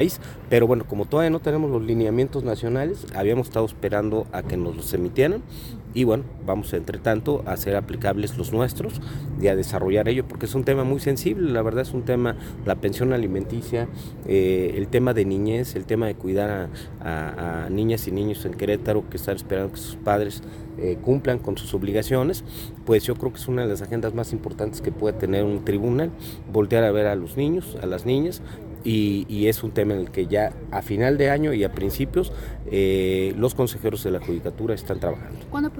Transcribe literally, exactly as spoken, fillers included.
Pero bueno, como todavía no tenemos los lineamientos nacionales, habíamos estado esperando a que nos los emitieran y bueno, vamos entre tanto a hacer aplicables los nuestros y a desarrollar ello, porque es un tema muy sensible, la verdad es un tema, la pensión alimenticia, eh, el tema de niñez, el tema de cuidar a, a, a niñas y niños en Querétaro que están esperando que sus padres eh, cumplan con sus obligaciones, pues yo creo que es una de las agendas más importantes que puede tener un tribunal, voltear a ver a los niños, a las niñas. Y, y es un tema en el que ya a final de año y a principios eh, los consejeros de la Judicatura están trabajando.